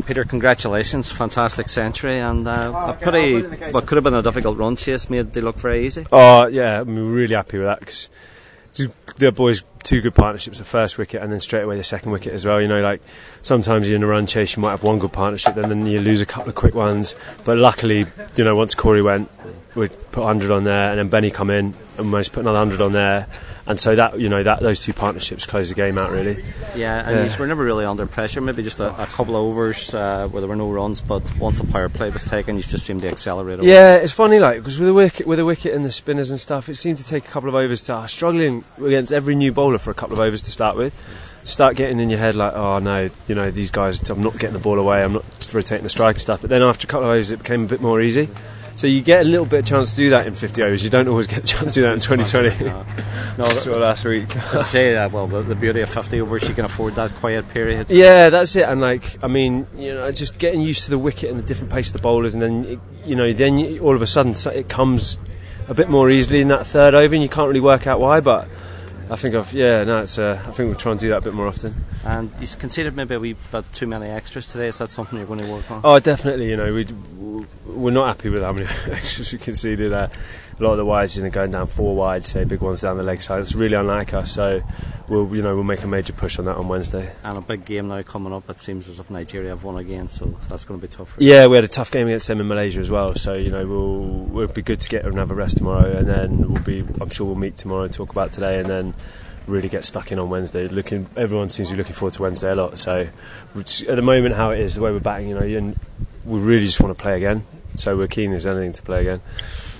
Peter, congratulations, fantastic century, and a pretty, what could have been a difficult run chase made they look very easy. Oh yeah, I'm really happy with that because the boys, two good partnerships, the first wicket and then straight away the second wicket as well. You know, like sometimes you're in a run chase, you might have one good partnership, then you lose a couple of quick ones. But luckily, you know, once Corey went, we put 100 on there, and then Benny come in and managed to put another 100 on there. And so that, you know, that those two partnerships closed the game out really. Yeah, and you were never really under pressure. Maybe just a couple of overs where there were no runs, but once the power play was taken, you just seemed to accelerate. Yeah, it's funny, like because with the wicket and the spinners and stuff, it seemed to take a couple of overs to struggling against every new bowler for a couple of overs to start with. Start getting in your head like, oh no, you know, these guys, I'm not getting the ball away, I'm not rotating the strike and stuff. But then after a couple of overs, it became a bit more easy. So you get a little bit of chance to do that in 50 overs. You don't always get the chance to do that in 2020. No, saw last week. I say that. Well, the beauty of 50 overs, you can afford that quiet period. Yeah, that's it. And like, I mean, you know, just getting used to the wicket and the different pace of the bowlers, and then all of a sudden it comes a bit more easily in that third over, and you can't really work out why. But I think I think we'll try and do that a bit more often. And you conceded maybe a wee bit too many extras today. Is that something you're going to work on? Oh, definitely. You know, we're not happy with how many extras we conceded. A lot of the wides, going down 4 wide, say big ones down the leg side. It's really unlike us. So we'll make a major push on that on Wednesday. And a big game now coming up. It seems as if Nigeria have won again, so that's going to be tough for you. Yeah, we had a tough game against them in Malaysia as well. So we'll be good to get another rest tomorrow, and then I'm sure we'll meet tomorrow and talk about today, and then really get stuck in on Wednesday. Everyone seems to be looking forward to Wednesday a lot. So at the moment, how it is, the way we're batting, we really just want to play again. So we're keen as anything to play again.